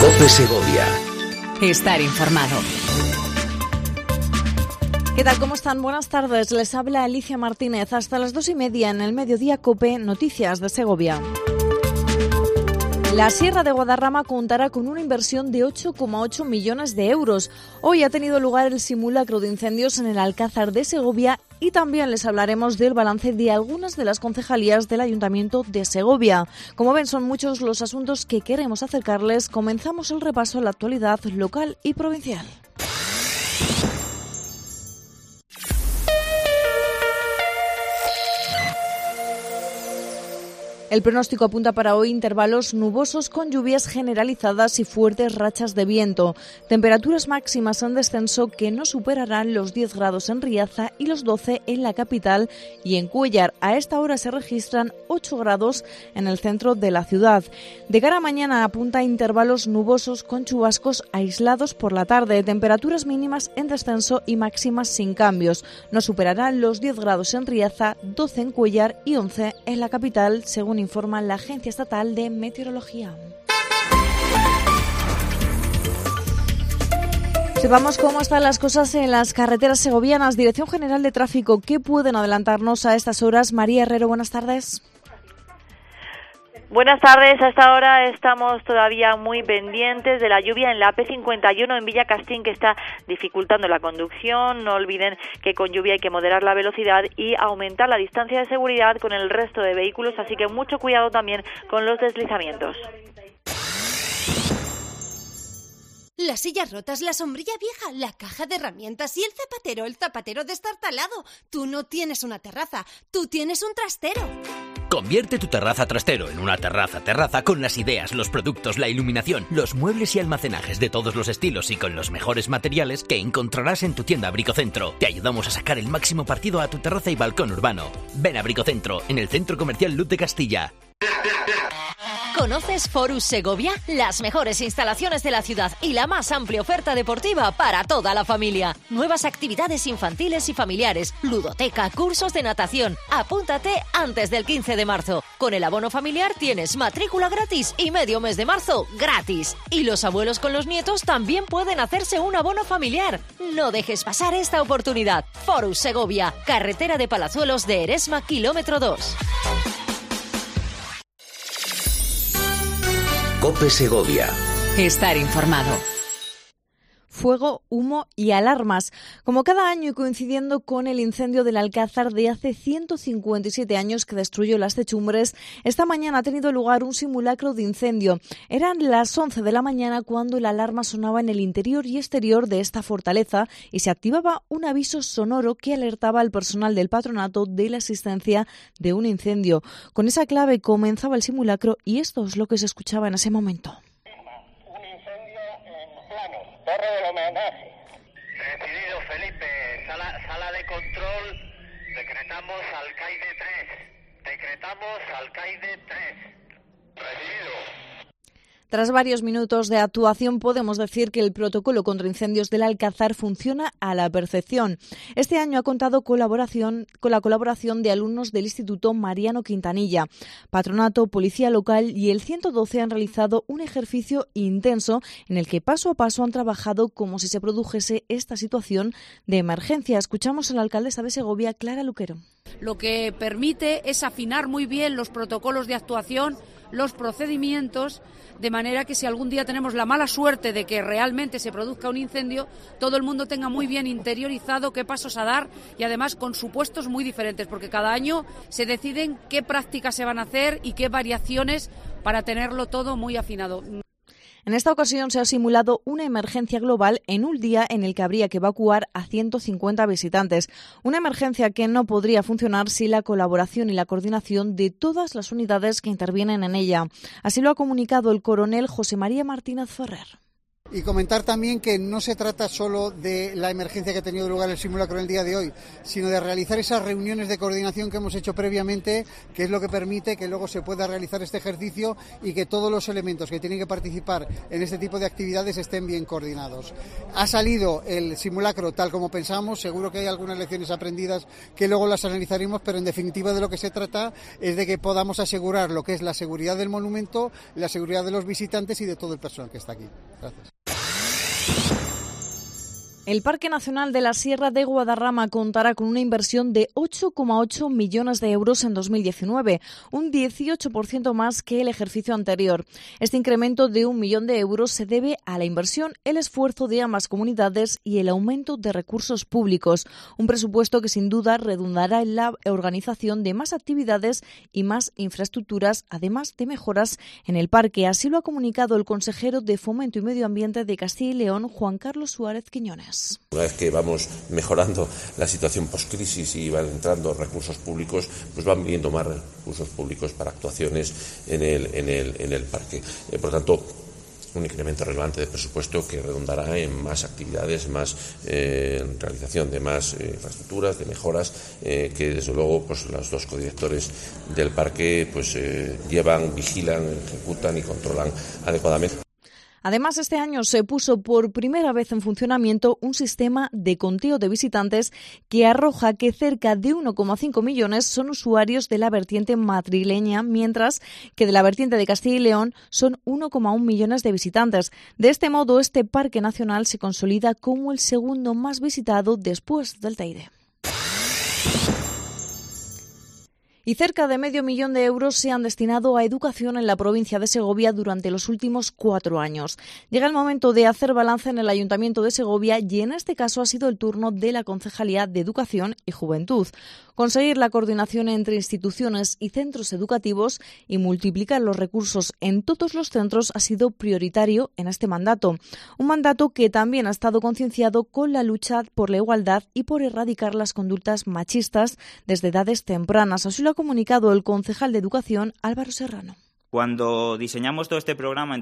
COPE Segovia. Estar informado. ¿Qué tal? ¿Cómo están? Buenas tardes. Les habla Alicia Martínez. Hasta las 2:30 en el Mediodía COPE, Noticias de Segovia. La Sierra de Guadarrama contará con una inversión de 8,8 millones de euros. Hoy ha tenido lugar el simulacro de incendios en el Alcázar de Segovia y también les hablaremos del balance de algunas de las concejalías del Ayuntamiento de Segovia. Como ven, son muchos los asuntos que queremos acercarles. Comenzamos el repaso a la actualidad local y provincial. El pronóstico apunta para hoy intervalos nubosos con lluvias generalizadas y fuertes rachas de viento. Temperaturas máximas en descenso que no superarán los 10 grados en Riaza y los 12 en la capital y en Cuéllar. A esta hora se registran 8 grados en el centro de la ciudad. De cara a mañana apunta a intervalos nubosos con chubascos aislados por la tarde. Temperaturas mínimas en descenso y máximas sin cambios. No superarán los 10 grados en Riaza, 12 en Cuéllar y 11 en la capital, según informa la Agencia Estatal de Meteorología. Sepamos cómo están las cosas en las carreteras segovianas. Dirección General de Tráfico, ¿qué pueden adelantarnos a estas horas? María Herrero, buenas tardes. Buenas tardes, a esta hora estamos todavía muy pendientes de la lluvia en la AP51 en Villacastín, que está dificultando la conducción. No olviden que con lluvia hay que moderar la velocidad y aumentar la distancia de seguridad con el resto de vehículos, así que mucho cuidado también con los deslizamientos. Las sillas rotas, la sombrilla vieja, la caja de herramientas y el zapatero destartalado. Tú no tienes una terraza, tú tienes un trastero. Convierte tu terraza trastero en una terraza con las ideas, los productos, la iluminación, los muebles y almacenajes de todos los estilos y con los mejores materiales que encontrarás en tu tienda Bricocentro. Te ayudamos a sacar el máximo partido a tu terraza y balcón urbano. Ven a Bricocentro, en el Centro Comercial Luz de Castilla. ¿Conoces Forus Segovia? Las mejores instalaciones de la ciudad y la más amplia oferta deportiva para toda la familia. Nuevas actividades infantiles y familiares, ludoteca, cursos de natación. Apúntate antes del 15 de marzo. Con el abono familiar tienes matrícula gratis y medio mes de marzo gratis. Y los abuelos con los nietos también pueden hacerse un abono familiar. No dejes pasar esta oportunidad. Forus Segovia, carretera de Palazuelos de Eresma, kilómetro 2. COPE Segovia. Estar informado. Fuego, humo y alarmas. Como cada año y coincidiendo con el incendio del Alcázar de hace 157 años que destruyó las techumbres, esta mañana ha tenido lugar un simulacro de incendio. Eran las 11 de la mañana cuando la alarma sonaba en el interior y exterior de esta fortaleza y se activaba un aviso sonoro que alertaba al personal del patronato de la existencia de un incendio. Con esa clave comenzaba el simulacro y esto es lo que se escuchaba en ese momento. Torre del homenaje. Decidido, Felipe. Sala de control. Decretamos alcaide 3. Recibido. Tras varios minutos de actuación, podemos decir que el protocolo contra incendios del Alcázar funciona a la perfección. Este año ha contado con la colaboración de alumnos del Instituto Mariano Quintanilla. Patronato, Policía Local y el 112 han realizado un ejercicio intenso en el que paso a paso han trabajado como si se produjese esta situación de emergencia. Escuchamos a la alcaldesa de Segovia, Clara Luquero. Lo que permite es afinar muy bien los protocolos de actuación, los procedimientos, de manera que si algún día tenemos la mala suerte de que realmente se produzca un incendio, todo el mundo tenga muy bien interiorizado qué pasos a dar y además con supuestos muy diferentes, porque cada año se deciden qué prácticas se van a hacer y qué variaciones para tenerlo todo muy afinado. En esta ocasión se ha simulado una emergencia global en un día en el que habría que evacuar a 150 visitantes. Una emergencia que no podría funcionar sin la colaboración y la coordinación de todas las unidades que intervienen en ella. Así lo ha comunicado el coronel José María Martínez Ferrer. Y comentar también que no se trata solo de la emergencia que ha tenido lugar el simulacro en el día de hoy, sino de realizar esas reuniones de coordinación que hemos hecho previamente, que es lo que permite que luego se pueda realizar este ejercicio y que todos los elementos que tienen que participar en este tipo de actividades estén bien coordinados. Ha salido el simulacro tal como pensábamos, seguro que hay algunas lecciones aprendidas que luego las analizaremos, pero en definitiva de lo que se trata es de que podamos asegurar lo que es la seguridad del monumento, la seguridad de los visitantes y de todo el personal que está aquí. Gracias. El Parque Nacional de la Sierra de Guadarrama contará con una inversión de 8,8 millones de euros en 2019, un 18% más que el ejercicio anterior. Este incremento de 1 millón de euros se debe a la inversión, el esfuerzo de ambas comunidades y el aumento de recursos públicos, un presupuesto que sin duda redundará en la organización de más actividades y más infraestructuras, además de mejoras en el parque. Así lo ha comunicado el consejero de Fomento y Medio Ambiente de Castilla y León, Juan Carlos Suárez Quiñones. Una vez que vamos mejorando la situación post-crisis y van entrando recursos públicos, pues van viniendo más recursos públicos para actuaciones en el parque. Por tanto, un incremento relevante de presupuesto que redundará en más actividades, más realización de más infraestructuras, de mejoras, que desde luego pues los dos codirectores del parque pues llevan, vigilan, ejecutan y controlan adecuadamente. Además, este año se puso por primera vez en funcionamiento un sistema de conteo de visitantes que arroja que cerca de 1,5 millones son usuarios de la vertiente madrileña, mientras que de la vertiente de Castilla y León son 1,1 millones de visitantes. De este modo, este parque nacional se consolida como el segundo más visitado después del Teide. Y cerca de medio millón de euros se han destinado a educación en la provincia de Segovia durante los últimos 4 años. Llega el momento de hacer balance en el Ayuntamiento de Segovia y en este caso ha sido el turno de la Concejalía de Educación y Juventud. Conseguir la coordinación entre instituciones y centros educativos y multiplicar los recursos en todos los centros ha sido prioritario en este mandato. Un mandato que también ha estado concienciado con la lucha por la igualdad y por erradicar las conductas machistas desde edades tempranas. Así lo ha comunicado el concejal de Educación, Álvaro Serrano. Cuando diseñamos todo este programa,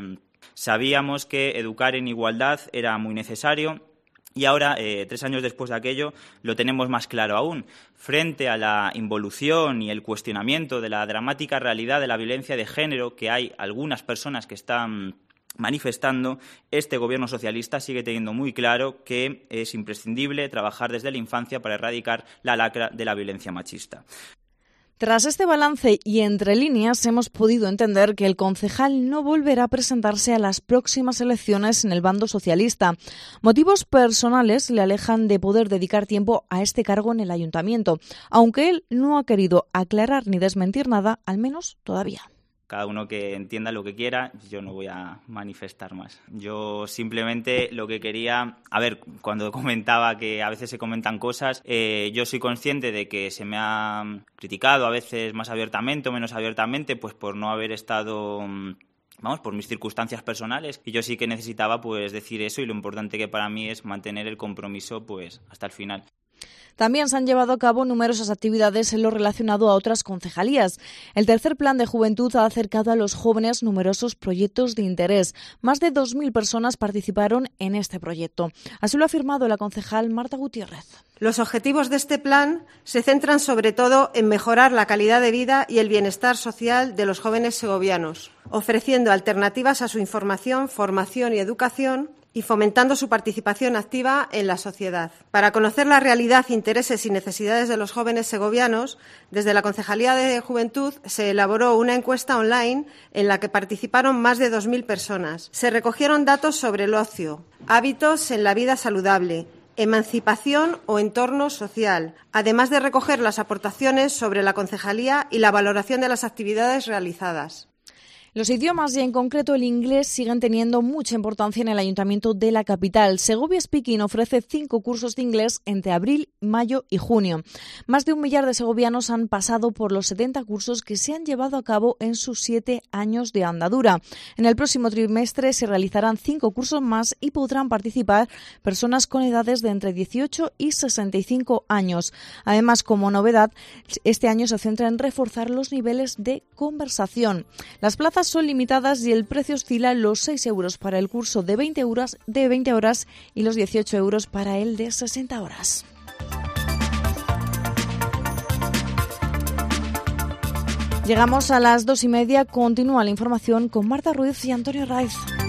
sabíamos que educar en igualdad era muy necesario. Y ahora, 3 años después de aquello, lo tenemos más claro aún. Frente a la involución y el cuestionamiento de la dramática realidad de la violencia de género que hay algunas personas que están manifestando, este Gobierno socialista sigue teniendo muy claro que es imprescindible trabajar desde la infancia para erradicar la lacra de la violencia machista. Tras este balance y entre líneas hemos podido entender que el concejal no volverá a presentarse a las próximas elecciones en el bando socialista. Motivos personales le alejan de poder dedicar tiempo a este cargo en el ayuntamiento, aunque él no ha querido aclarar ni desmentir nada, al menos todavía. Cada uno que entienda lo que quiera, yo no voy a manifestar más. Yo simplemente lo que quería... cuando comentaba que a veces se comentan cosas, yo soy consciente de que se me ha criticado a veces más abiertamente o menos abiertamente, pues por no haber estado... por mis circunstancias personales, y yo sí que necesitaba pues decir eso, y lo importante que para mí es mantener el compromiso pues hasta el final. También se han llevado a cabo numerosas actividades en lo relacionado a otras concejalías. El tercer plan de juventud ha acercado a los jóvenes numerosos proyectos de interés. Más de 2.000 personas participaron en este proyecto. Así lo ha afirmado la concejal Marta Gutiérrez. Los objetivos de este plan se centran sobre todo en mejorar la calidad de vida y el bienestar social de los jóvenes segovianos, ofreciendo alternativas a su información, formación y educación, y fomentando su participación activa en la sociedad. Para conocer la realidad, intereses y necesidades de los jóvenes segovianos, desde la Concejalía de Juventud se elaboró una encuesta online en la que participaron más de 2.000 personas. Se recogieron datos sobre el ocio, hábitos en la vida saludable, emancipación o entorno social, además de recoger las aportaciones sobre la concejalía y la valoración de las actividades realizadas. Los idiomas y en concreto el inglés siguen teniendo mucha importancia en el ayuntamiento de la capital. Segovia Speaking ofrece 5 cursos de inglés entre abril, mayo y junio. Más de 1 millar de segovianos han pasado por los 70 cursos que se han llevado a cabo en sus 7 años de andadura. En el próximo trimestre se realizarán 5 cursos más y podrán participar personas con edades de entre 18 y 65 años. Además, como novedad, este año se centra en reforzar los niveles de conversación. Las plazas plazas son limitadas y el precio oscila los 6 euros para el curso de 20 horas y los 18 euros para el de 60 horas. Llegamos a las 2:30. Continúa la información con Marta Ruiz y Antonio Raiz.